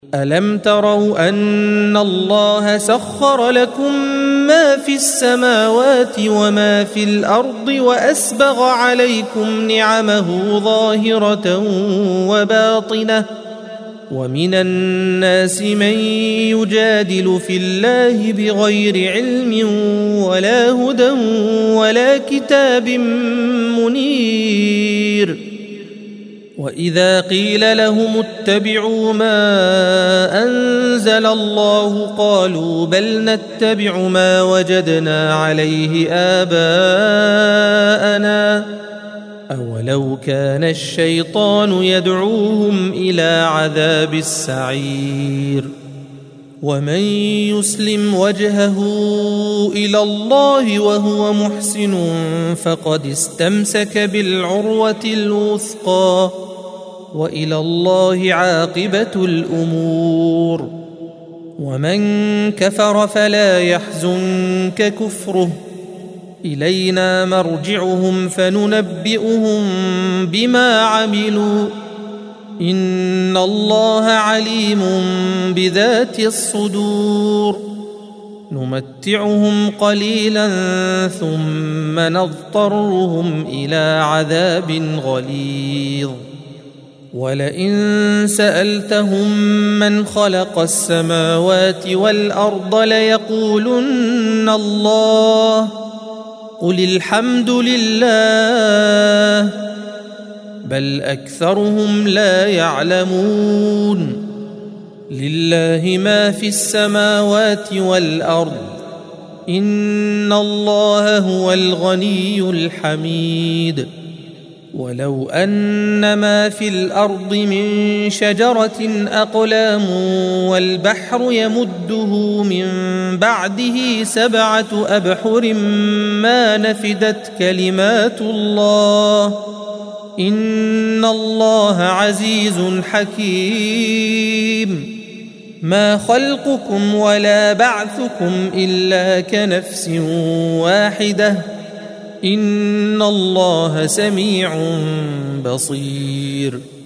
ألم تروا أن الله سخر لكم ما في السماوات وما في الأرض وأسبغ عليكم نعمه ظاهرة وباطنة ومن الناس من يجادل في الله بغير علم ولا هدى ولا كتاب منير وإذا قيل لهم اتبعوا ما أنزل الله قالوا بل نتبع ما وجدنا عليه آباءنا أولو كان الشيطان يدعوهم إلى عذاب السعير ومن يسلم وجهه إلى الله وهو محسن فقد استمسك بالعروة الوثقى وإلى الله عاقبة الأمور ومن كفر فلا يحزنك كفره إلينا مرجعهم فننبئهم بما عملوا إن الله عليم بذات الصدور نمتعهم قليلا ثم نضطرهم إلى عذاب غليظ ولئن سألتهم من خلق السماوات والأرض ليقولن الله قل الحمد لله بل أكثرهم لا يعلمون لله ما في السماوات والأرض إن الله هو الغني الحميد ولو أن ما في الأرض من شجرة أقلام والبحر يمده من بعده 7 أبحر ما نفدت كلمات الله إن الله عزيز حكيم ما خلقكم ولا بعثكم إلا كنفس واحدة إن الله سميع بصير